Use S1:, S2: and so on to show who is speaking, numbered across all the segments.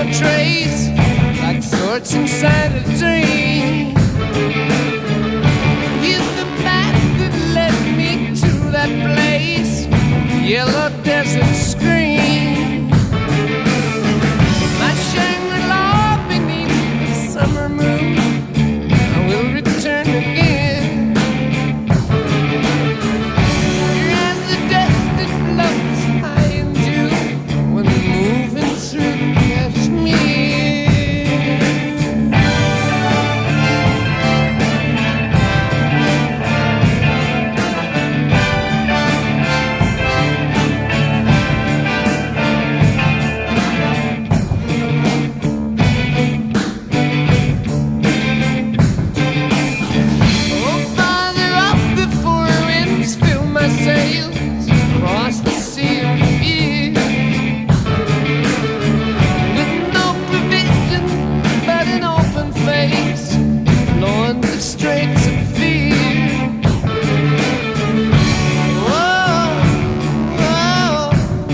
S1: a trace, like thoughts inside a dream. Here's the path that led me to that place, yellow desert screen. My Shangri-La beneath the summer moon, I will return again. You're as the dust that floats high into when moving through the Kashmir. Sails across the sea of fear, with no provision but an open face, blowing the straits of fear. Whoa, whoa.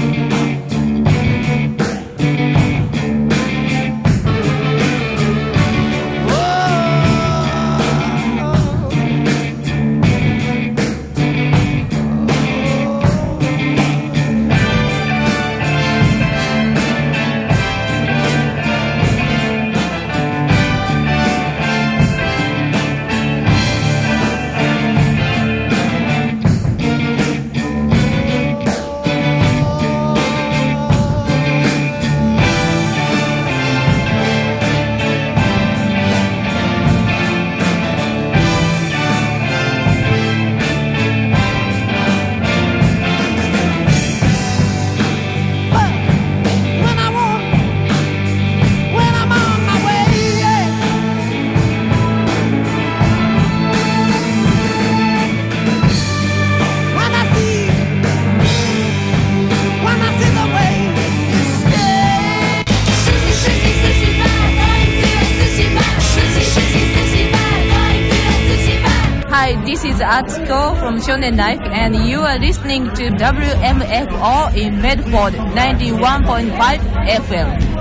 S2: This is Atsuko from Shonen Life, and you are listening to WMFO in Medford 91.5 FM.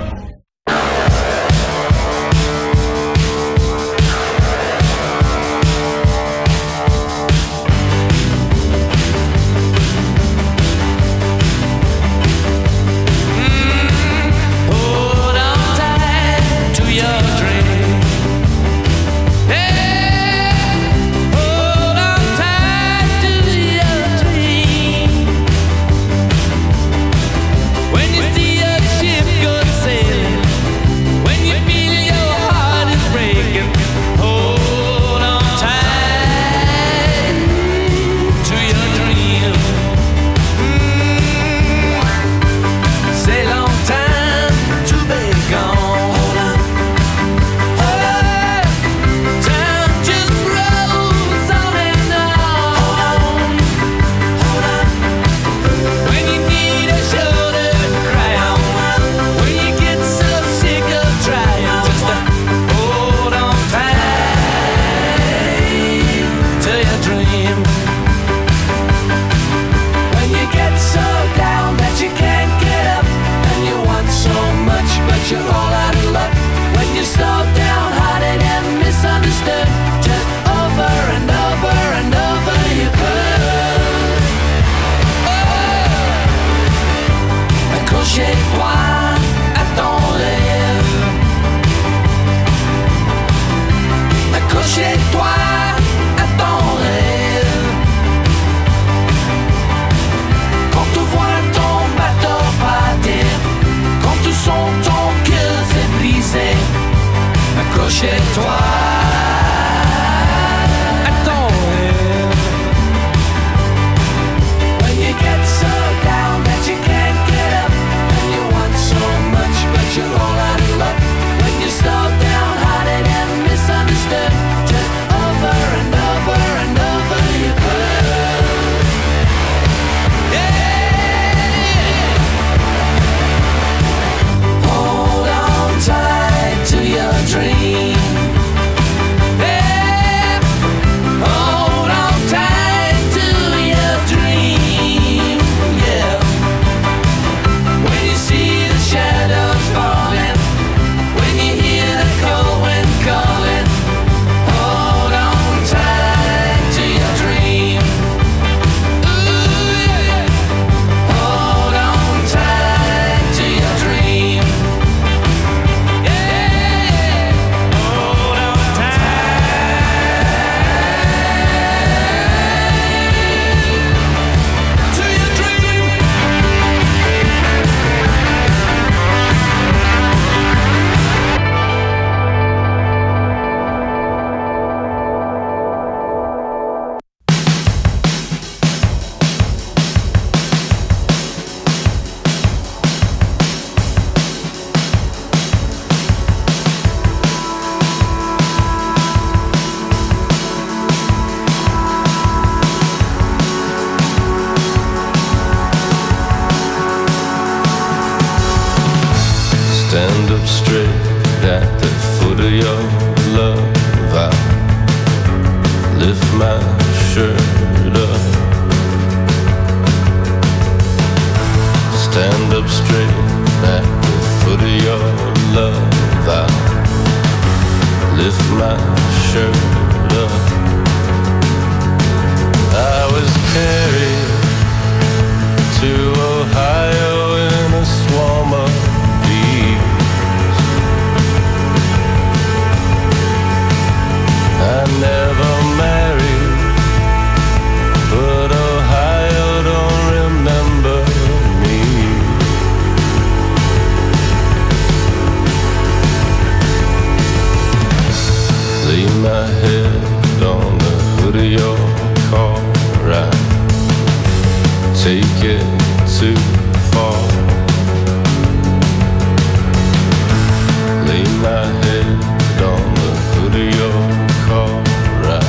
S3: When you see a ship go sailing,
S4: up straight at the foot of your love. I lift my shirt up. Stand up straight at the foot of your love. I lift my shirt up. I was carried to Ohio in a swarm of bees. I never married, but Ohio don't remember me. Lay my head on the hood of your car. I take it too far. Lay my head on the hood of your car. I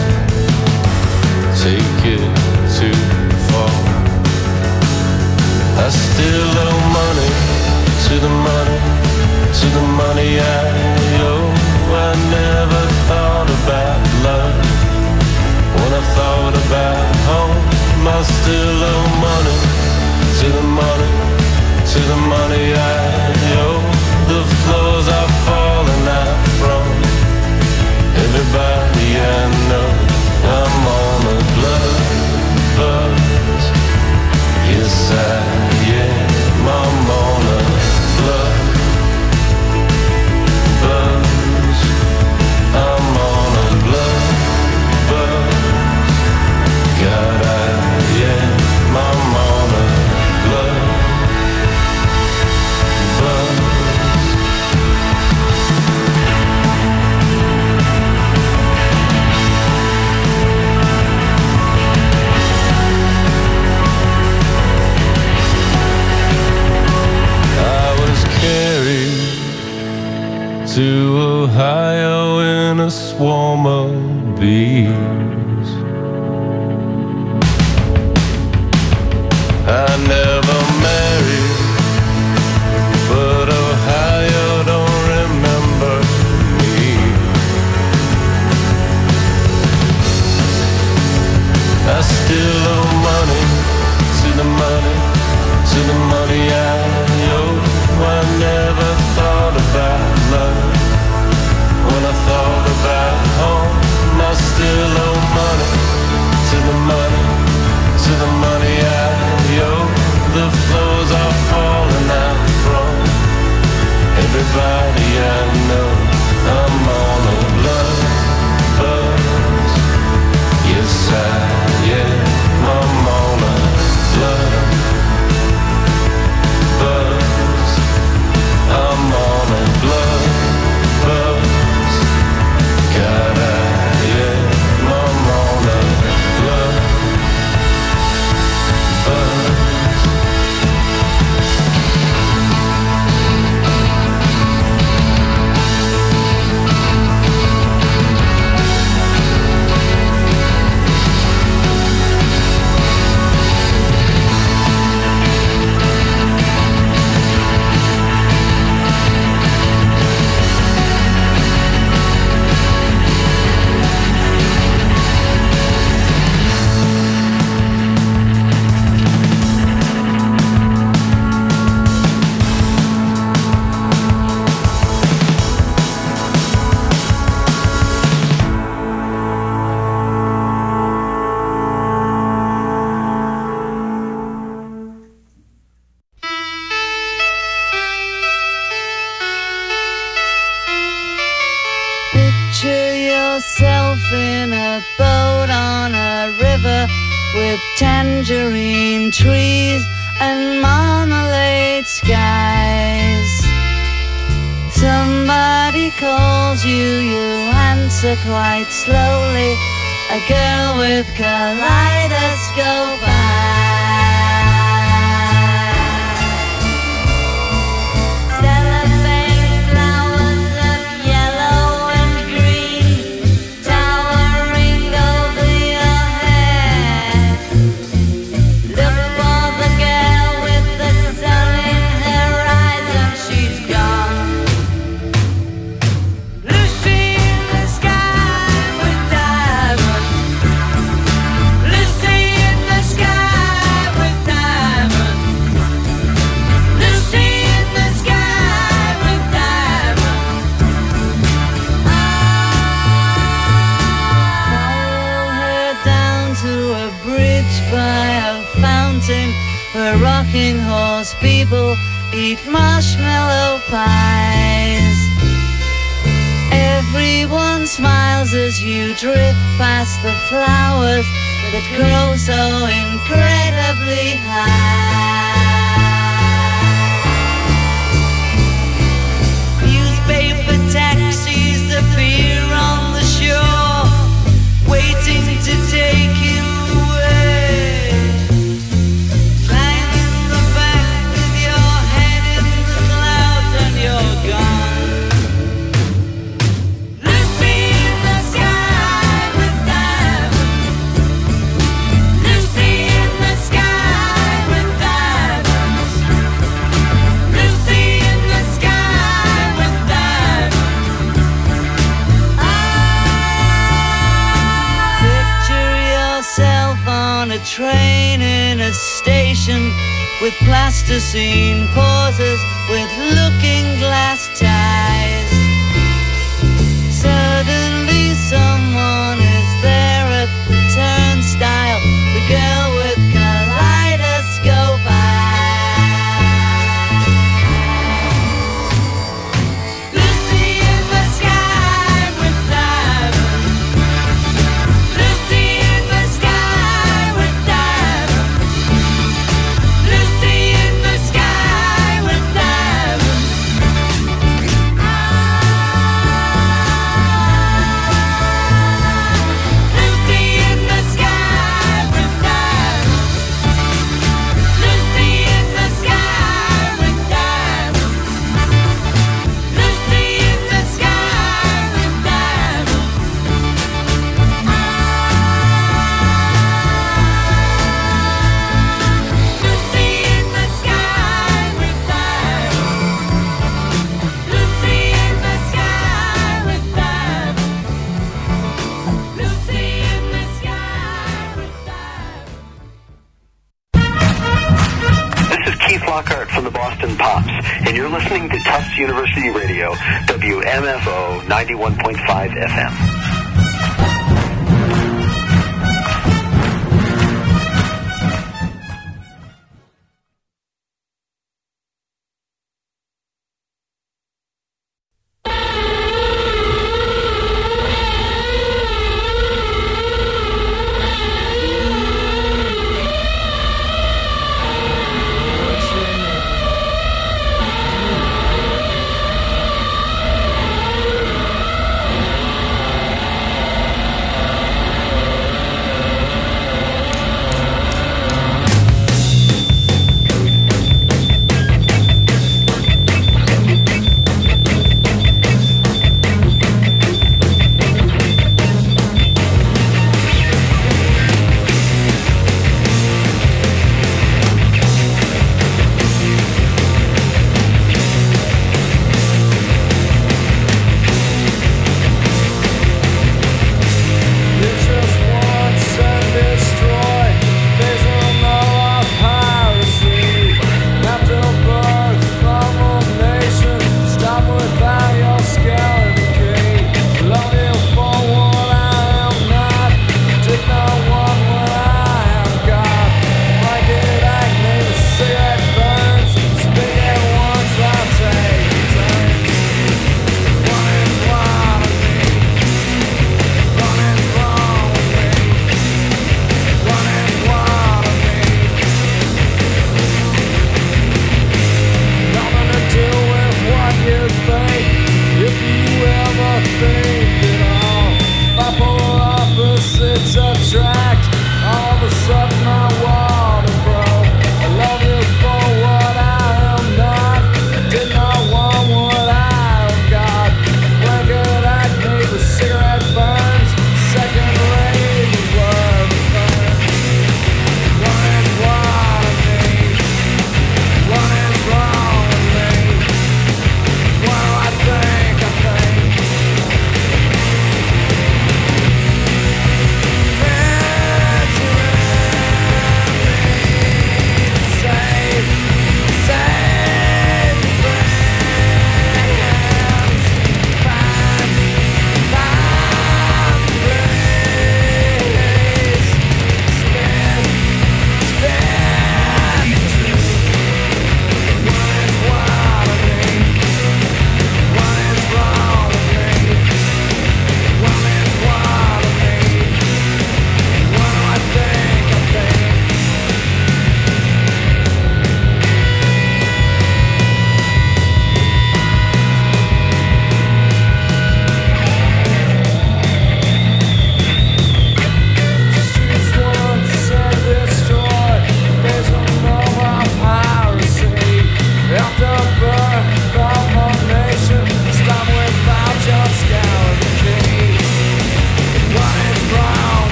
S4: take it too far. I still owe money to the money, to the money I owe. I never thought about love when I thought about home. I still owe money to the money, to the money I owe. The floors are falling out from everybody I know. I'm on a blood buzz. Yes, I am. I'm on a blood buzz. I'm on a blood buzz. God, I'm on a blood buzz. I was carried to Ohio in a swarm of bees. I never married, but Ohio don't remember me. I still owe money to the money, to the money I owe. I never thought about love when I thought about home. I still owe money to the money, to the money I owe. The floors are falling out from everybody I know. I'm on a blood buzz. Yes, I am. I'm on a blood buzz. I'm on a blood buzz. God, I am. I'm on a blood buzz.
S5: Picture yourself in a boat on a river with tangerine trees and marmalade skies. Somebody calls you, you answer quite slowly. A girl with kaleidoscope eyes. most people eat marshmallow pies. Everyone smiles as you drift past the flowers that grow so incredibly high. Newspaper taxis appear on the shore, waiting to take you away. Climb in the back with your head in the clouds and you're gone. Lucy in the sky with diamonds. Lucy in the sky with diamonds. Lucy in the sky with diamonds. Picture yourself on a train in a station with plasticine pauses with looking glass ties. Suddenly someone is there at the turnstile, the girl with kaleidoscope eyes. Lucy in the sky with diamonds. Lucy in the sky with diamonds. Lucy in the sky with diamonds. Lucy in the sky with diamonds. Lucy in the sky with diamonds. Lucy in the sky with diamonds. Lucy in the sky with diamonds. Lucy in the sky with diamonds. Lucy in the sky with diamonds.
S6: This is Keith Lockhart from the Boston Pops, and you're listening to Tufts University Radio, WMFO 91.5 FM.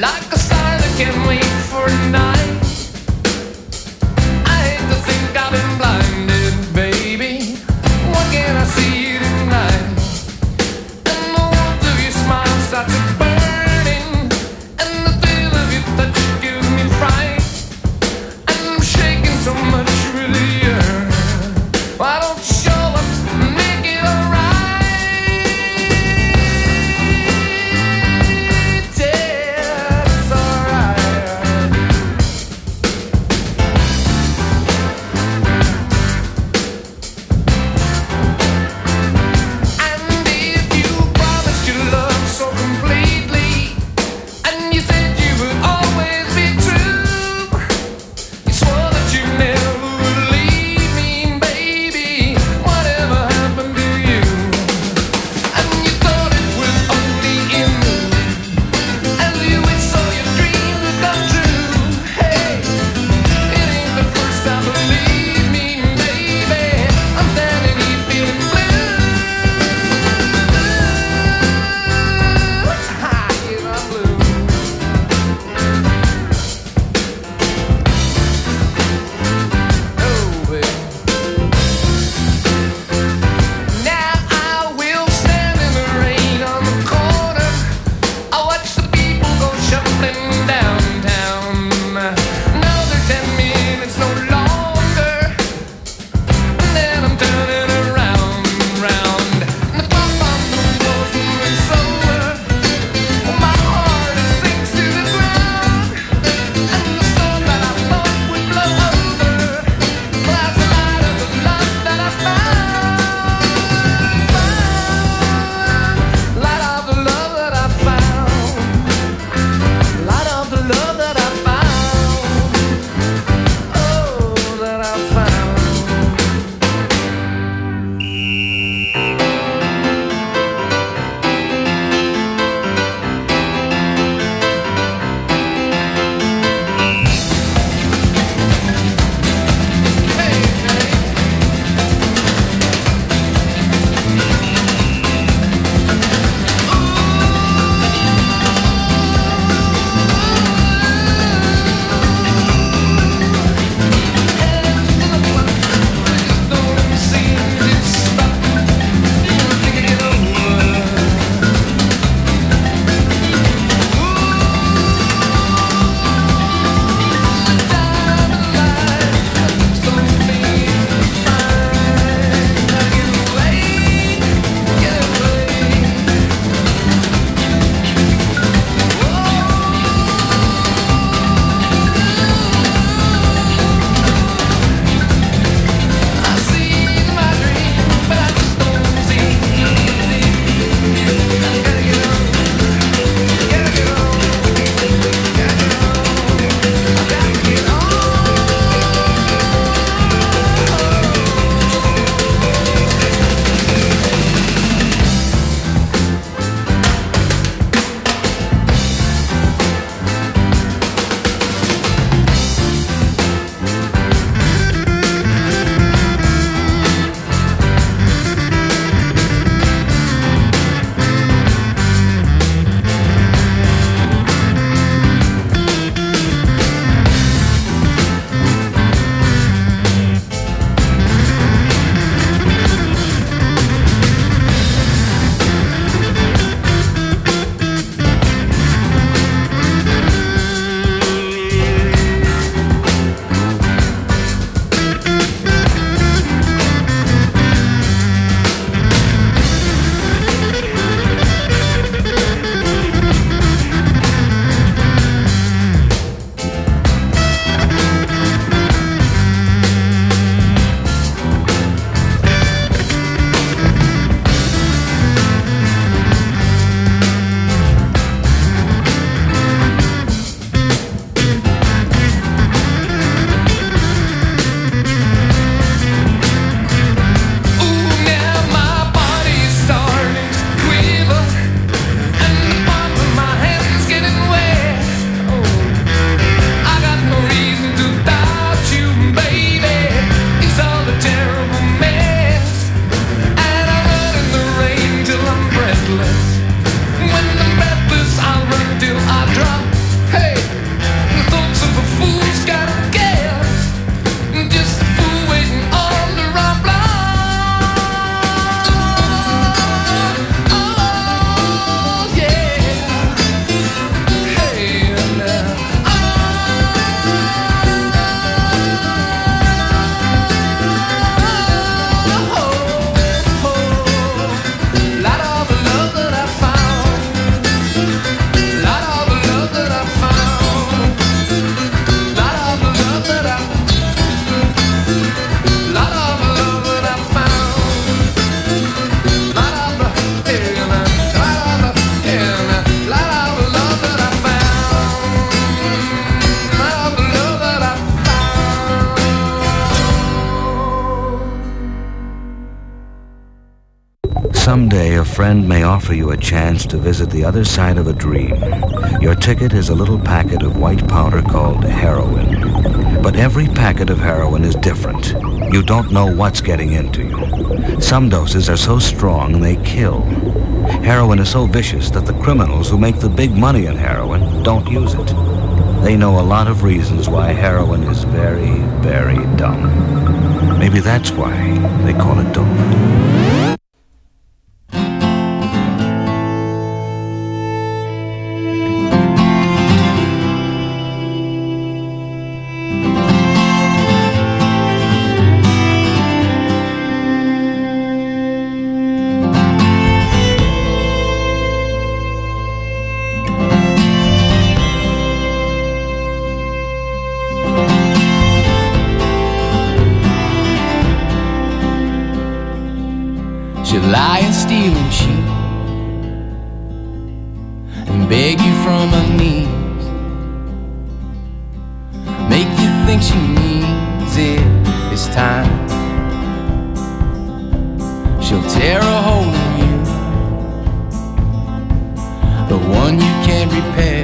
S1: like a star that can't wait for a night. I hate to think I've been blinded, baby. Why can't I see you tonight? And the warmth of your smile starts to burning, and the feel of your touch gives me fright. And I'm shaking so much, really. Why don't you show up and make it alright? Yeah, it's alright.
S7: friend may offer you a chance to visit the other side of a dream. Your ticket is a little packet of white powder called heroin. But every packet of heroin is different. You don't know what's getting into you. Some doses are so strong they kill. Heroin is so vicious that the criminals who make the big money in heroin don't use it. They know a lot of reasons why heroin is very, very dumb. Maybe that's why they call it dope.
S3: She'll lie and steal and cheat and beg you from her knees, make you think she needs it this time. She'll tear a hole in you, the one you can't repair.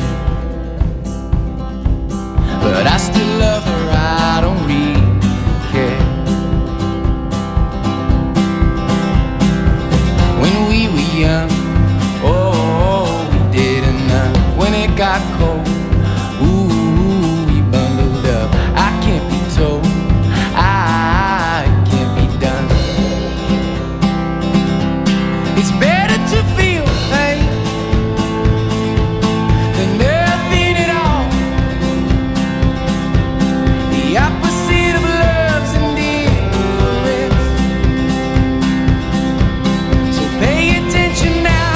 S3: But I still love her, I don't really care. When we were young, oh, we did enough. When it got cold, ooh, we bundled up. I can't be told, I can't be done. It's better to feel pain than nothing at all. The opposite of love's indifference. So pay attention now.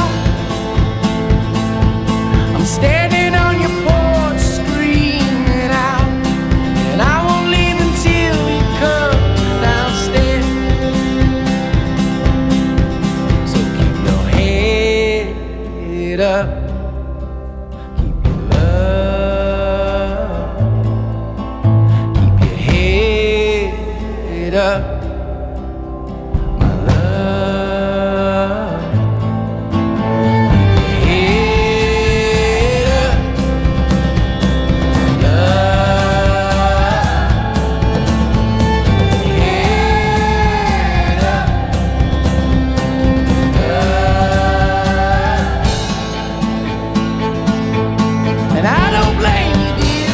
S3: I'm standing on your porch screaming out, and I won't leave until you come downstairs. So keep your head up, keep your love, keep your head up, my love. Keep your head up, love. Keep your head up, love. And I don't blame you, dear,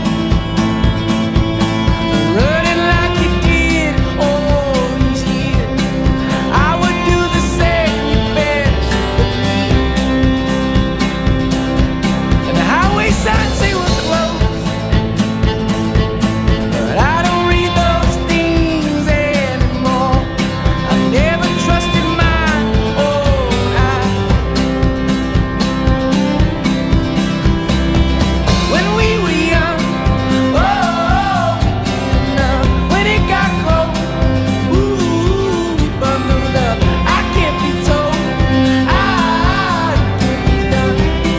S3: for running like you did all these years. I would do the same, you best believe. And the highway signs say we're closed, but I don't read those things anymore. I never trusted mine, oh, when we were young, oh, we did enough. When it got cold, ooh, we bundled up. I can't be told, I can't be done.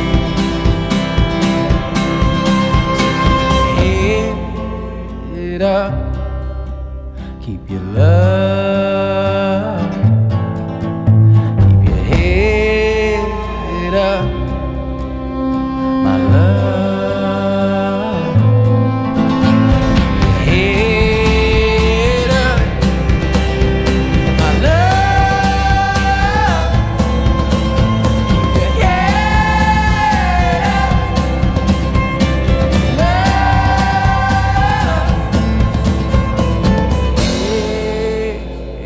S3: So keep your head up, keep your love, keep your head up, my love. Keep your head up, my love. Keep your head up, love.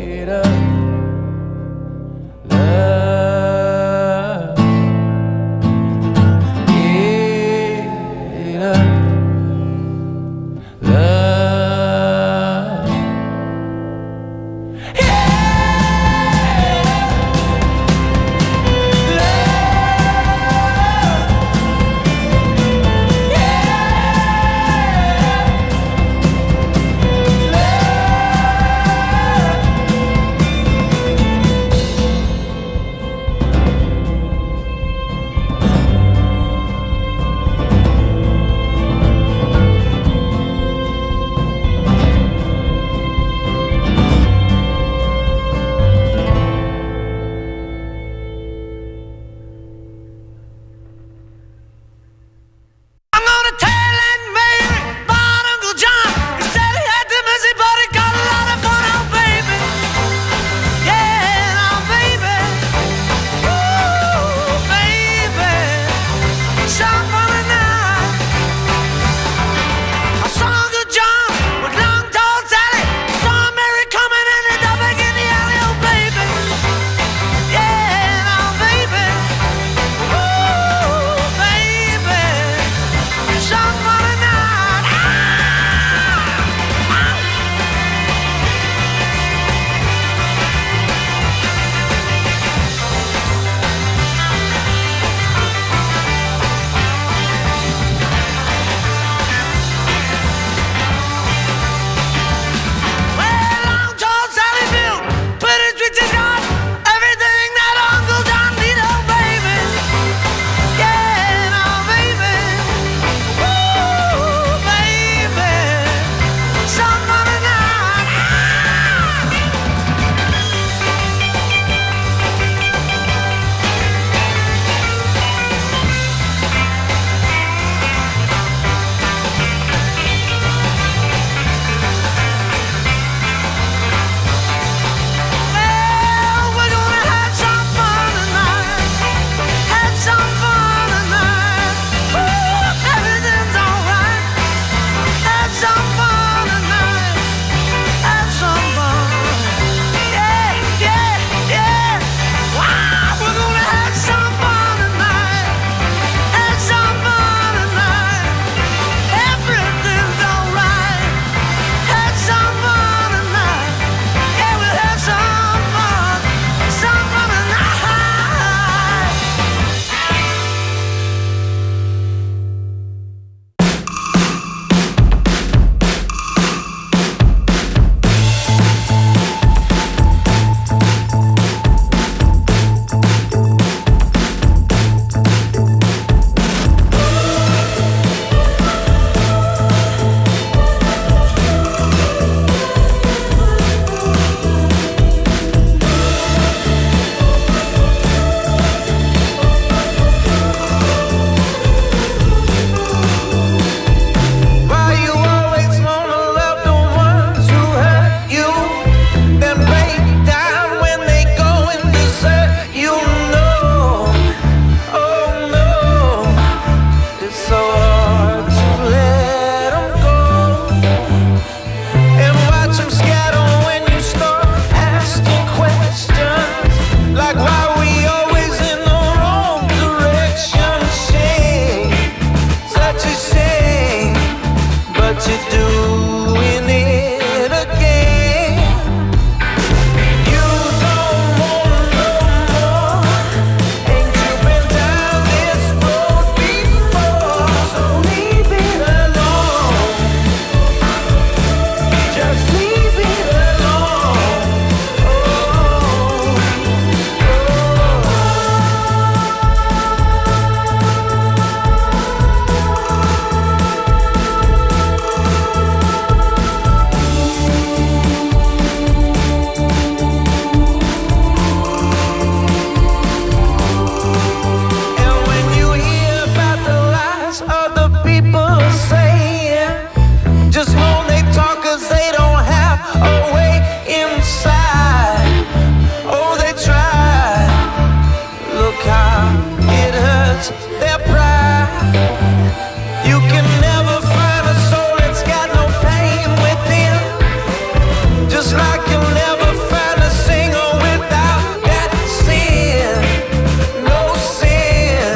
S3: people saying. Just know they talk 'cause they don't have a way inside. Oh, they try. Look how it hurts their pride. You can never find a soul that's got no pain within. Just like you'll never find a singer without that sin. No sin.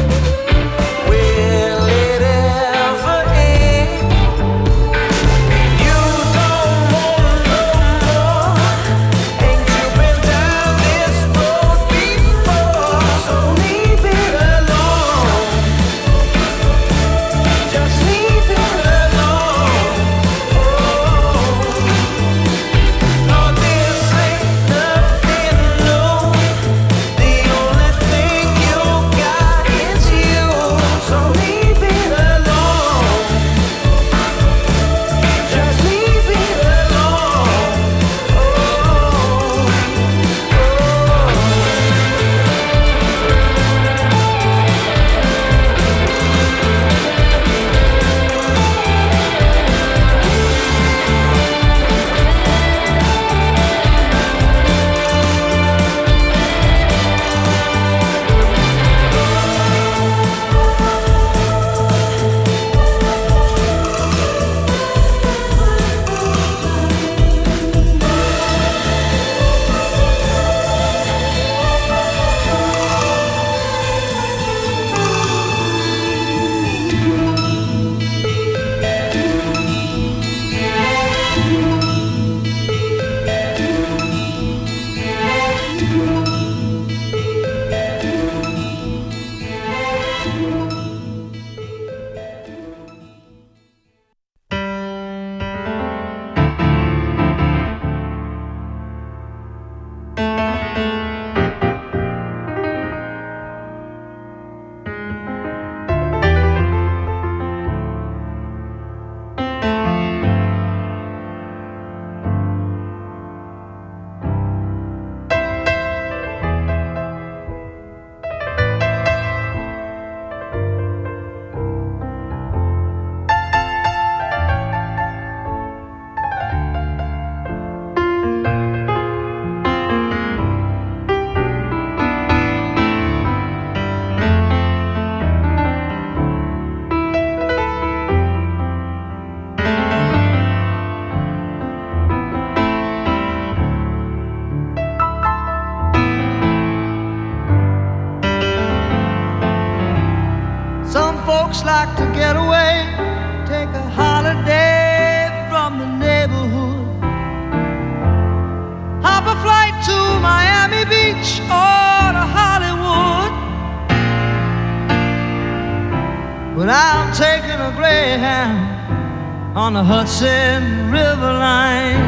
S3: Will it ever end? You don't wanna know more. Ain't you been down this road before? So leave it alone. Just leave it alone. No, this ain't nothing new. The only thing you got is you. So leave it alone. Just leave it alone. Some folks like to get away, take a holiday from the neighborhood. Hop a flight to Miami Beach or to Hollywood. But I'm taking a Greyhound on the Hudson River line.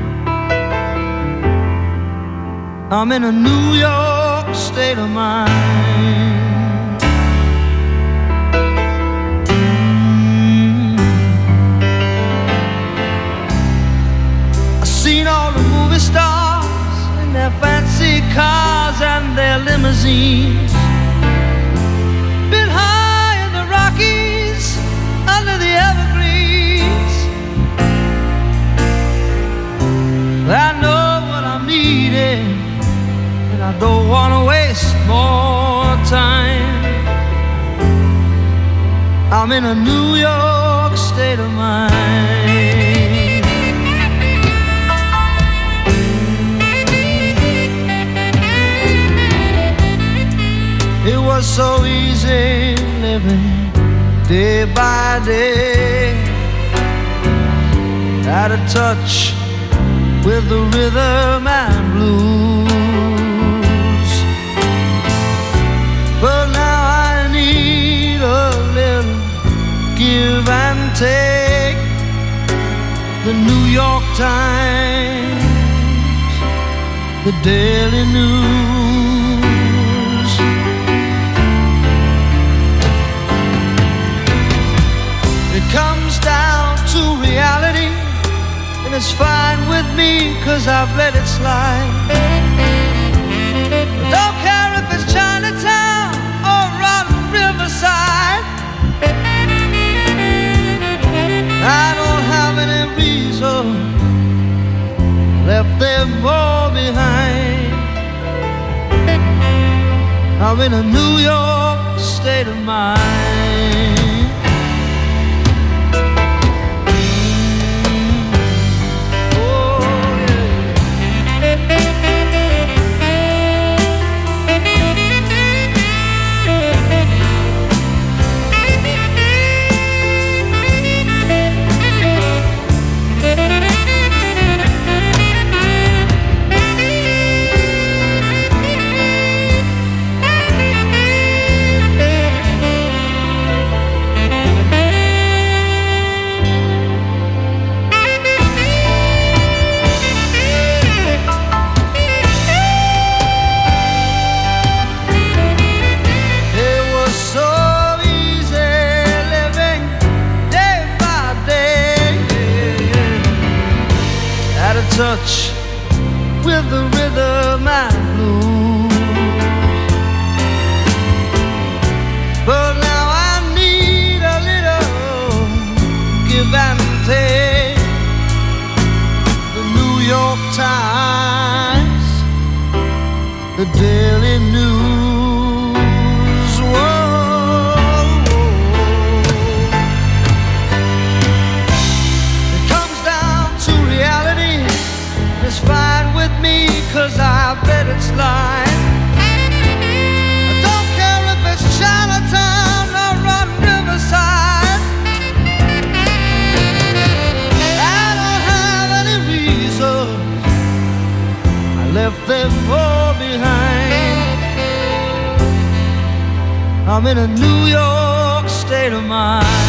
S3: I'm in a New York state of mind. Seen all the movie stars in their fancy cars and their limousines. Been high in the Rockies, under the evergreens. But I know what I'm needing, and I don't want to waste more time. I'm in a New York state of mind. It was so easy living day by day, out of touch with the rhythm and blues. But now I need a little give and take. The New York Times, the Daily News. It comes down to reality, and it's fine with me 'cause I've let it slide. I don't care if it's Chinatown or on Riverside. them all behind. I'm in a New York state of mind. Touch with the rhythm and blues, but now I need a little give and take. The New York Times, the Daily News, whoa. It comes down to reality. It's fine with me, 'cause I bet it's lying. I don't care if it's Chinatown or on Riverside. I don't have any reason. I left them all behind. I'm in a New York state of mind.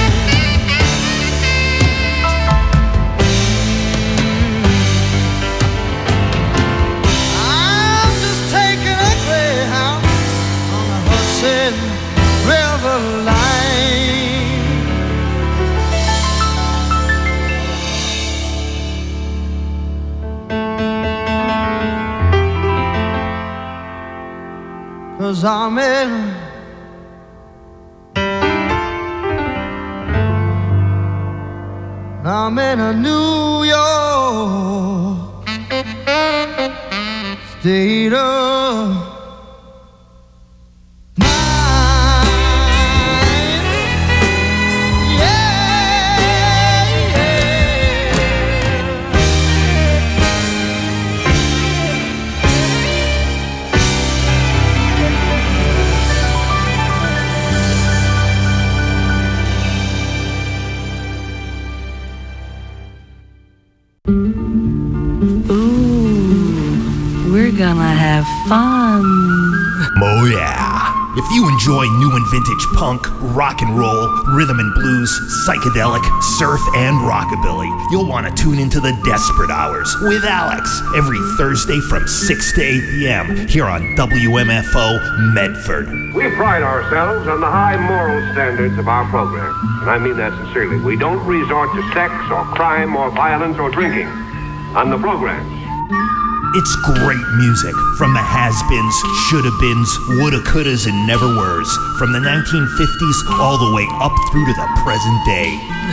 S3: River line. 'Cause I'm in a New York state of
S8: gonna have fun.
S9: Oh yeah. If you enjoy new and vintage punk, rock and roll, rhythm and blues, psychedelic, surf, and rockabilly, you'll want to tune into the Desperate Hours with Alex every Thursday from 6 to 8 p.m. here on WMFO Medford.
S10: We pride ourselves on the high moral standards of our program, and I mean that sincerely. We don't resort to sex or crime or violence or drinking on the programs.
S9: It's great music from the has-beens, shoulda-beens, woulda-couldas, and never-weres, from the 1950s all the way up through to the present day.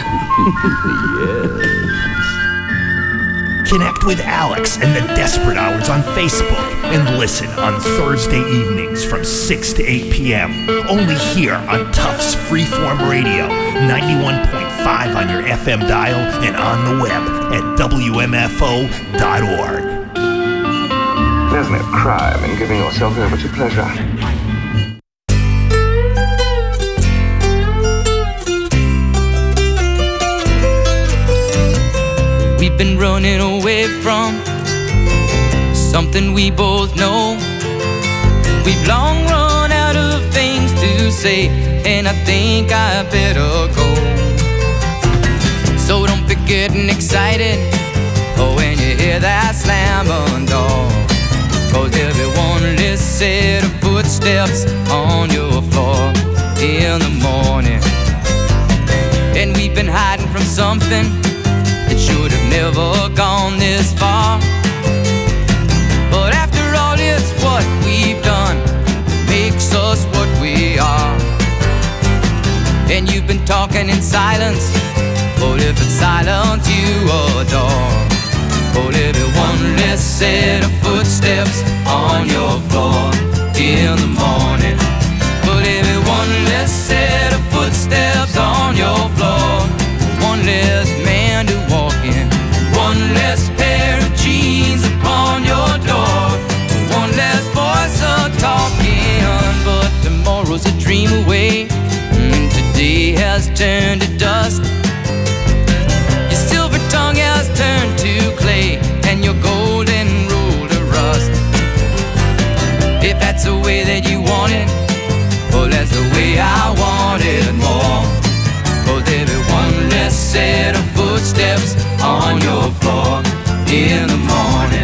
S9: Yes. Connect with Alex and the Desperate Hours on Facebook and listen on Thursday evenings from 6 to 8 p.m. only here on Tufts Freeform Radio, 91.5 on your FM dial and on the web at WMFO.org.
S11: There's no crime in giving yourself over to pleasure.
S12: We've been running away from something we both know. We've long run out of things to say, and I think I better go. So don't be getting excited when you hear that slamming door, 'cause there'll be one less set of footsteps on your floor in the morning. And we've been hiding from something that should have never gone this far. But after all, it's what we've done that makes us what we are. And you've been talking in silence, but if it's silence you adore, Well, every one less set of footsteps on your floor in the morning. Well, every one less set of footsteps on your floor. One less man to walk in. One less pair of jeans upon your door. One less voice of talking. But tomorrow's a dream away, and today has turned to dust. Your silver tongue has turned to clay, and your golden rule to rust. If that's the way that you want it, well, that's the way I want it more. Cause every one less set of footsteps on your floor in the morning.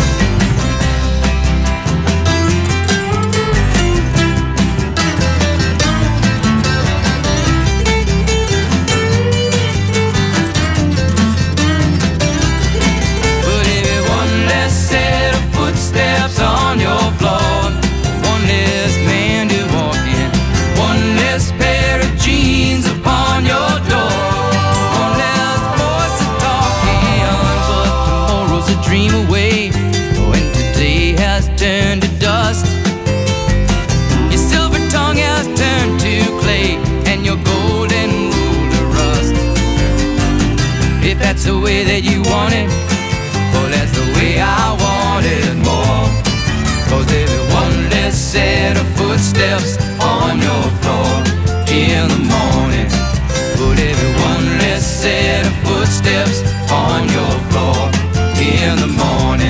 S12: But every one less set of footsteps on your floor. One less man to walk in. One less pair of jeans upon your door. One less voice to talking. But tomorrow's a dream away, when today has turned to dust. Your silver tongue has turned to clay, and your golden rule to rust. If that's the way that you want it, well, that's the way I want it more. Cause every one less set of footsteps on your floor in the morning. But every one less set of footsteps on your floor in the morning.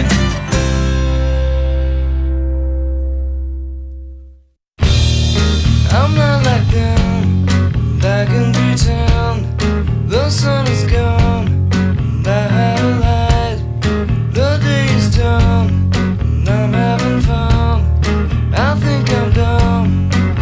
S3: I'm not like them, back in Newtown. The sun is gone, and I had a light. The day is done, and I'm having fun. I think I'm dumb,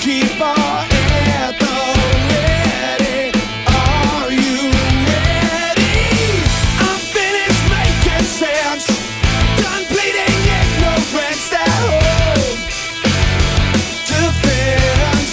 S3: keep our at the ready. Are you ready? I'm finished making sense. Done bleeding ignorance that whole defense.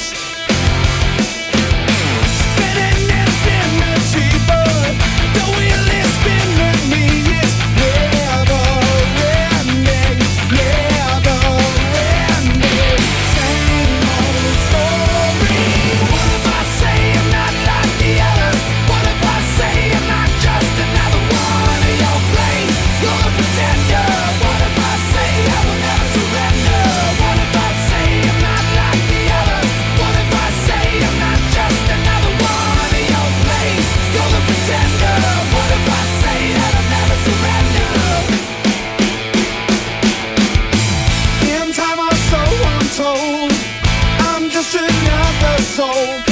S3: Spinning infinity, but the wheel is spinning me. It's never ending, never ending. Same old story. What if I say I'm not like the others? What if I say I'm not just another one of your plays? You're a pretender. What if I say I will never surrender? What if I say I'm not like the others? What if I say I'm not just another one of your plays? You're a pretender. What if I say that I'll never surrender? In time or so I'm told, I'm just another soul.